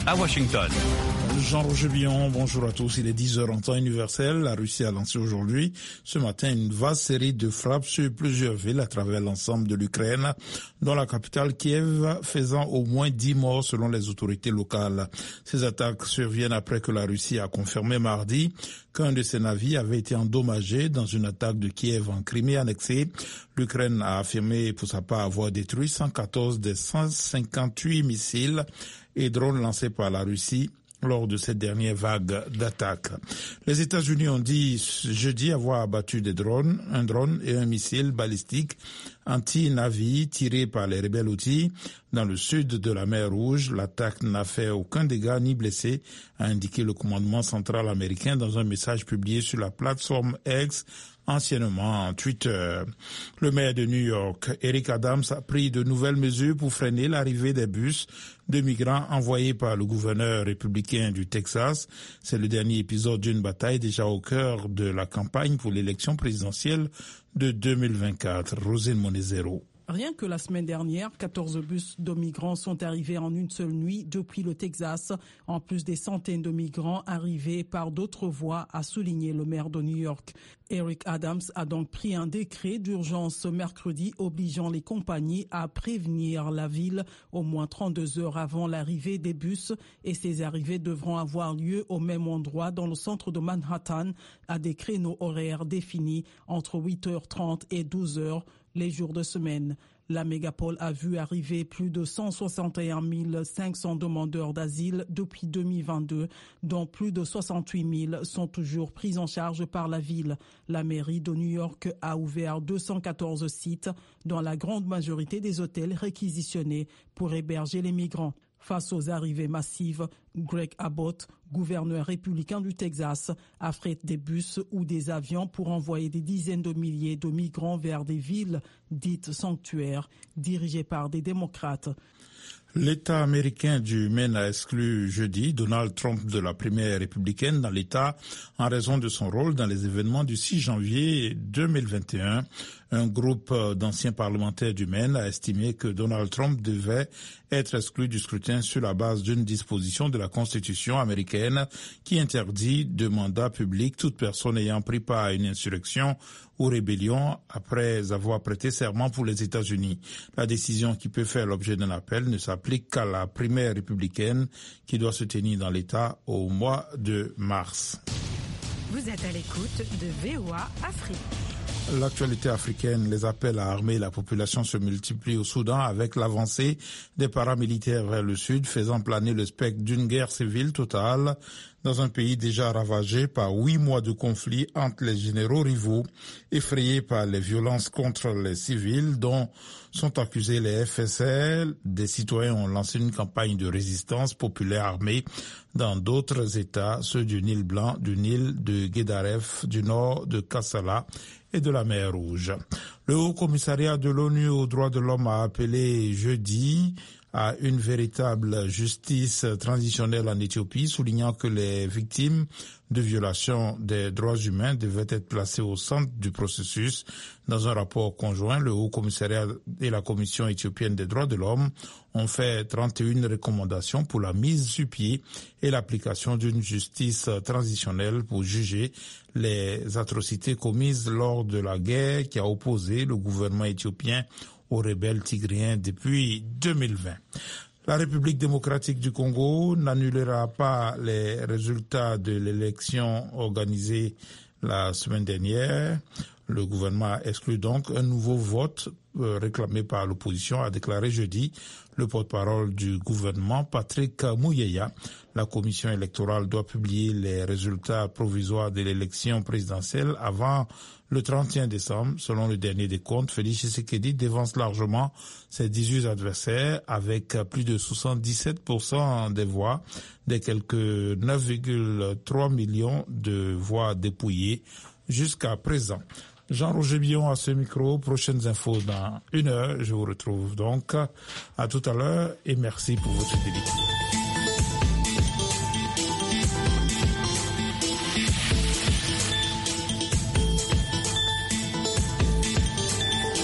à Washington. Jean-Roger Billon, bonjour à tous. Il est 10h en temps universel. La Russie a lancé aujourd'hui, ce matin, une vaste série de frappes sur plusieurs villes à travers l'ensemble de l'Ukraine, dont la capitale Kiev, faisant au moins 10 morts selon les autorités locales. Ces attaques surviennent après que la Russie a confirmé mardi qu'un de ses navires avait été endommagé dans une attaque de Kiev en Crimée annexée. L'Ukraine a affirmé pour sa part avoir détruit 114 des 158 missiles et drones lancés par la Russie lors de cette dernière vague d'attaques. Les États-Unis ont dit jeudi avoir abattu un drone et un missile balistique anti-navire tiré par les rebelles Houthis dans le sud de la mer Rouge. L'attaque n'a fait aucun dégât ni blessé, a indiqué le commandement central américain dans un message publié sur la plateforme X, anciennement Twitter. Le maire de New York, Eric Adams, a pris de nouvelles mesures pour freiner l'arrivée des bus de migrants envoyés par le gouverneur républicain du Texas. C'est le dernier épisode d'une bataille déjà au cœur de la campagne pour l'élection présidentielle de 2024. Rosine Monezero. Rien que la semaine dernière, 14 bus de migrants sont arrivés en une seule nuit depuis le Texas, en plus des centaines de migrants arrivés par d'autres voies, a souligné le maire de New York. Eric Adams a donc pris un décret d'urgence ce mercredi obligeant les compagnies à prévenir la ville au moins 32 heures avant l'arrivée des bus, et ces arrivées devront avoir lieu au même endroit dans le centre de Manhattan à des créneaux horaires définis entre 8h30 et 12h les jours de semaine. La mégapole a vu arriver plus de 161 500 demandeurs d'asile depuis 2022, dont plus de 68 000 sont toujours pris en charge par la ville. La mairie de New York a ouvert 214 sites, dont la grande majorité des hôtels réquisitionnés pour héberger les migrants. Face aux arrivées massives, Greg Abbott, gouverneur républicain du Texas, affrète des bus ou des avions pour envoyer des dizaines de milliers de migrants vers des villes dites sanctuaires, dirigées par des démocrates. L'État américain du Maine a exclu jeudi Donald Trump de la primaire républicaine dans l'État en raison de son rôle dans les événements du 6 janvier 2021. Un groupe d'anciens parlementaires du Maine a estimé que Donald Trump devait être exclu du scrutin sur la base d'une disposition de la Constitution américaine qui interdit de mandat public toute personne ayant pris part à une insurrection ou rébellion après avoir prêté serment pour les États-Unis. La décision, qui peut faire l'objet d'un appel, ne s'applique qu'à la primaire républicaine qui doit se tenir dans l'État au mois de mars. Vous êtes à l'écoute de VOA Afrique. L'actualité africaine, les appels à armer la population se multiplient au Soudan avec l'avancée des paramilitaires vers le sud, faisant planer le spectre d'une guerre civile totale dans un pays déjà ravagé par 8 mois de conflit entre les généraux rivaux, effrayés par les violences contre les civils dont sont accusés les FSL. Des citoyens ont lancé une campagne de résistance populaire armée dans d'autres États, ceux du Nil Blanc, du Nil, de Guédaref, du nord de Kassala et de la mer Rouge. Le Haut Commissariat de l'ONU aux droits de l'homme a appelé jeudi à une véritable justice transitionnelle en Éthiopie, soulignant que les victimes de violations des droits humains devaient être placées au centre du processus. Dans un rapport conjoint, le Haut Commissariat et la Commission éthiopienne des droits de l'homme ont fait 31 recommandations pour la mise sur pied et l'application d'une justice transitionnelle pour juger les atrocités commises lors de la guerre qui a opposé le gouvernement éthiopien aux rebelles tigréens depuis 2020. La République démocratique du Congo n'annulera pas les résultats de l'élection organisée la semaine dernière. Le gouvernement a exclu donc un nouveau vote réclamé par l'opposition, a déclaré jeudi le porte-parole du gouvernement, Patrick Mouyeya. La commission électorale doit publier les résultats provisoires de l'élection présidentielle avant le 31 décembre. Selon le dernier décompte, Félix Tshisekedi devance largement ses 18 adversaires avec plus de 77% des voix, des quelques 9,3 millions de voix dépouillées jusqu'à présent. Jean-Roger Billon à ce micro. Prochaines infos dans 1 heure. Je vous retrouve donc à tout à l'heure et merci pour votre fidélité.